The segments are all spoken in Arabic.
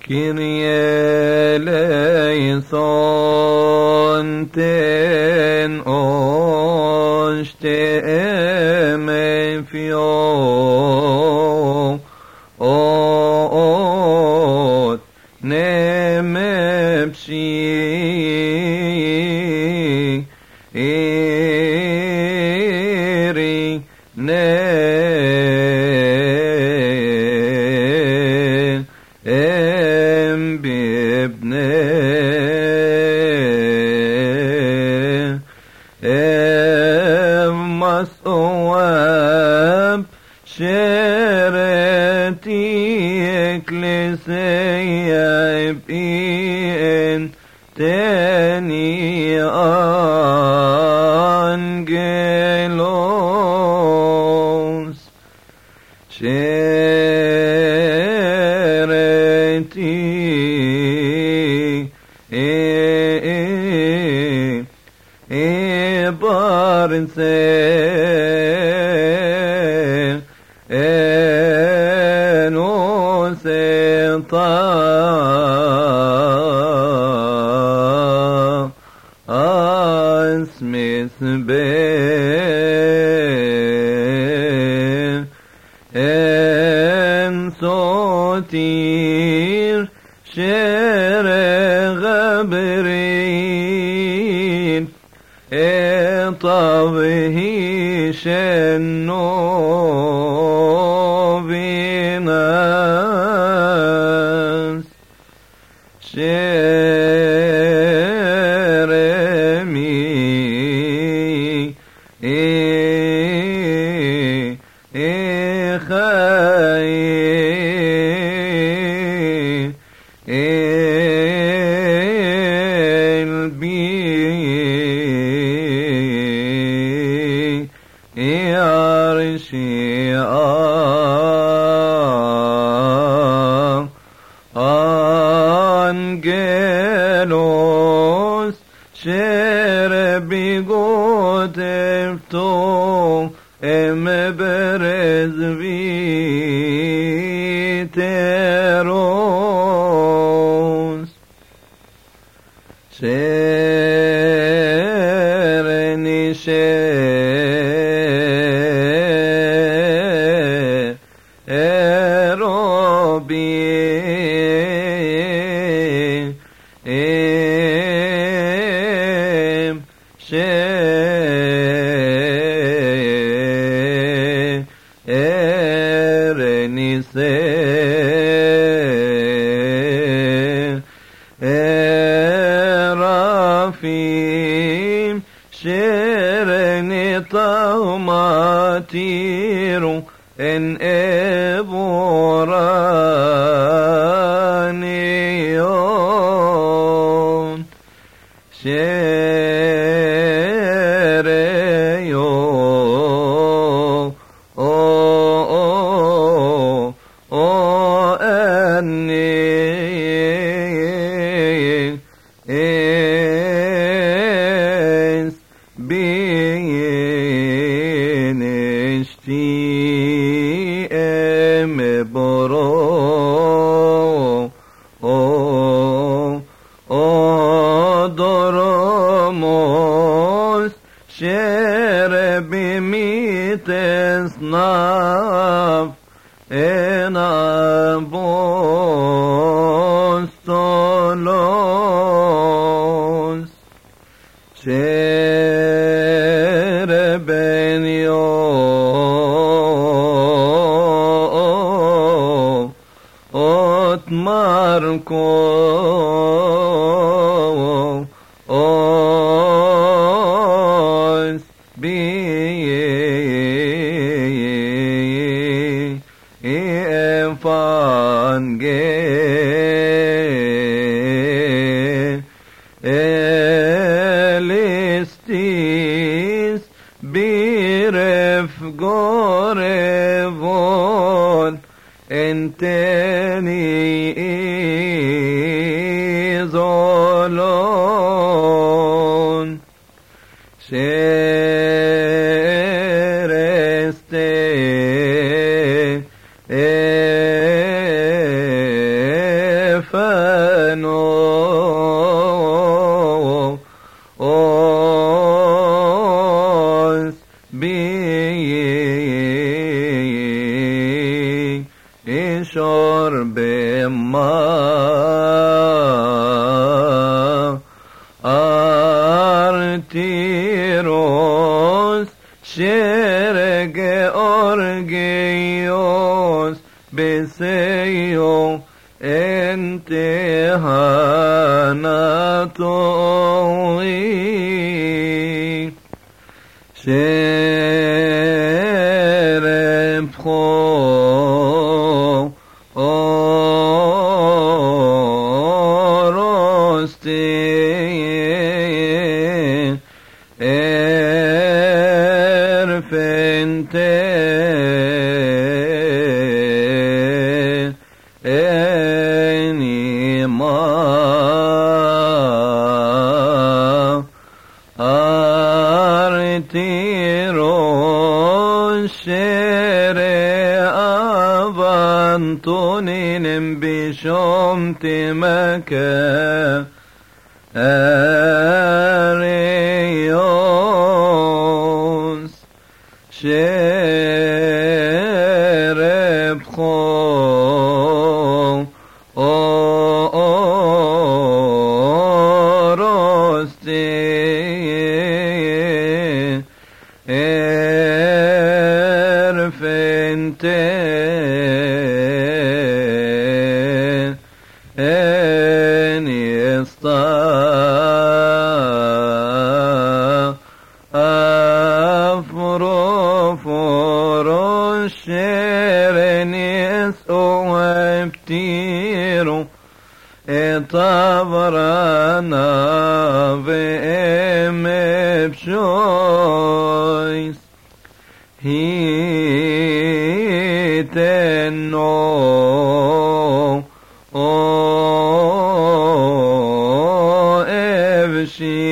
Kyrie eleison ten oste me fio ot nemepsi eri ne مسواب شرتي اكليسيا بين تاني انجلوس شرتي اسمس ان صوتير شر غبرين طوه شنو بناس شرمي Angelos şerbi godefto emberez viteros şereni şerobi Erafim şereni tağmatiru en eboraniyon şereyo doromos şerebimites en apostolos şerebenio ot Marco os bi evangelistis biref gorevon enteni izolon sereste artiros sherge orgeos beseyo entehanatoi sherebcho Antonin bishom timaka arios sherebcho orosti erfente Tavrana ve'em pshois hiteno evshi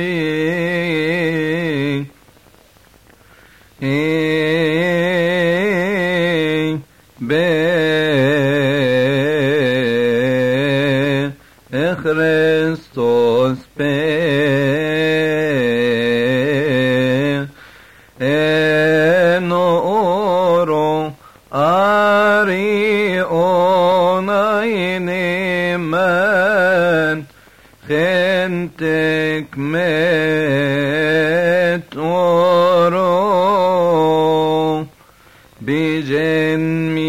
Christos pe enoro ari onaini man gentek met oro bijen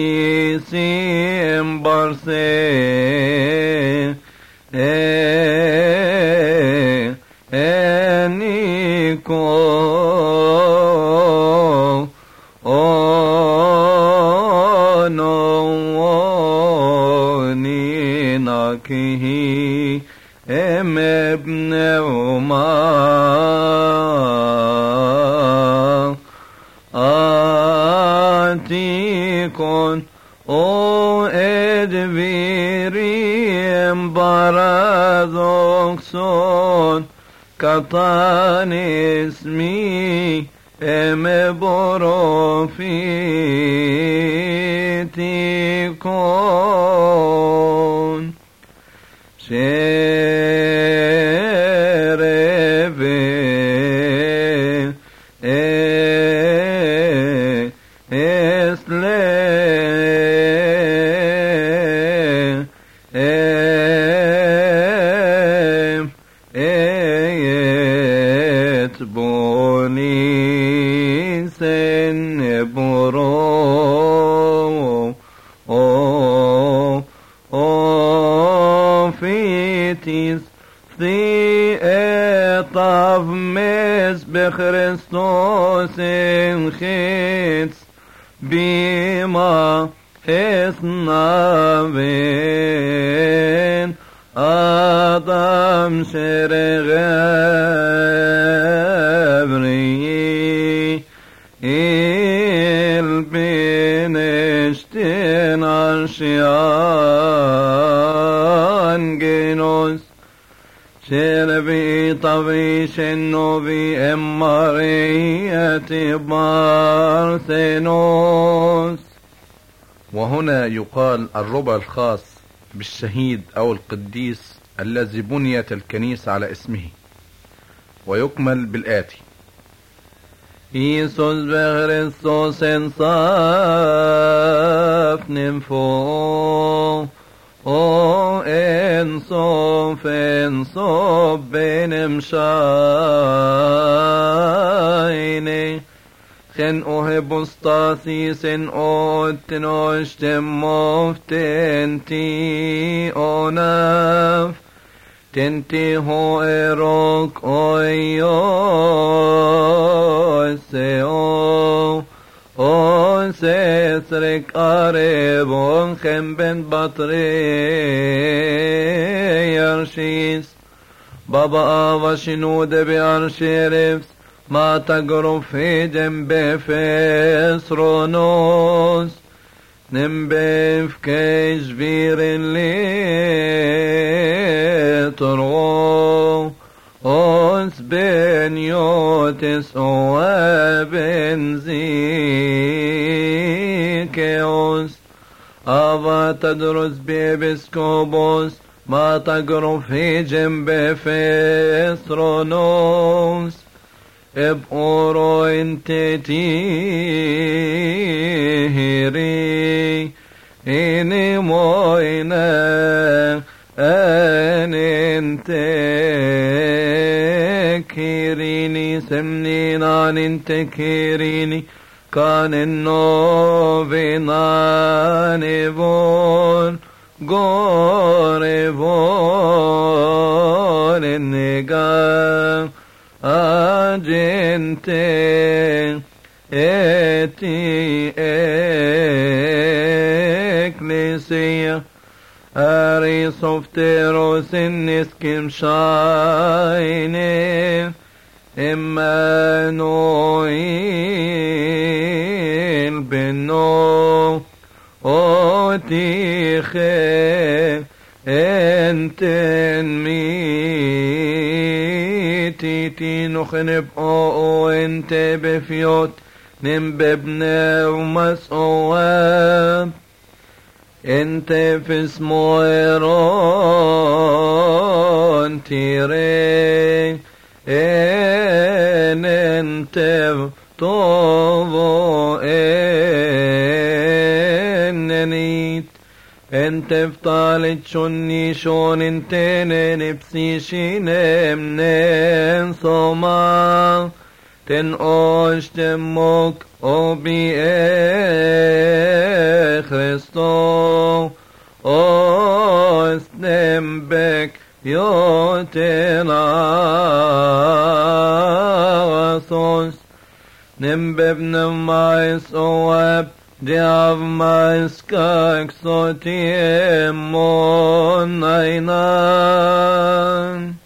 misim barse Eniko ono ninakihi emebne uma atikon o edvirim barazokson katan ismi emeborofitikon shereve esle boni sen boro fitis thi etav mes bechristos in chitz bima esnaven Adam sheregavri il bineshtin arshian genos shervi tavi shenovi emmariyati barsenos. وهنا يقال الربع الخاص بالشهيد أو القديس الذي بنيت الكنيسة على اسمه، ويكمل بالآتي: Iisus Christos en safnim få O en sof benim şayne Sen oheb ustasi sen otten oştem moften ti onaf Tenti ho erok oyo seo O sesrek arebon khemben batre yarshis Baba avashinude be arshirifs Ma tagru fi dembe fesronos Nimbe fkej virin li turgo Os ben yotis o ben zikeos Ava tadrus bebiskobos Ma tagru fi dembe fesronos ابقرو انت تيهري اني موينا ان انت كيريني سمنين عن انت كيريني كان النوبيناني بون غوريبون النقام gente eti ecclesia arisofteros inniskim shaine Emmanuel beno otiche enten mi تيتي نخنب او انت بفيوت نمببنا ومسؤواب انت في سمويرون تيري ان انت طوبو اننيت انت فتالت شني شون انت نبسي شينم ننصما تن اشتمك او بي خريستو اسنم بك يوتنا وصوص نمببن مايس اواب Diav maiskak sotiemon ainan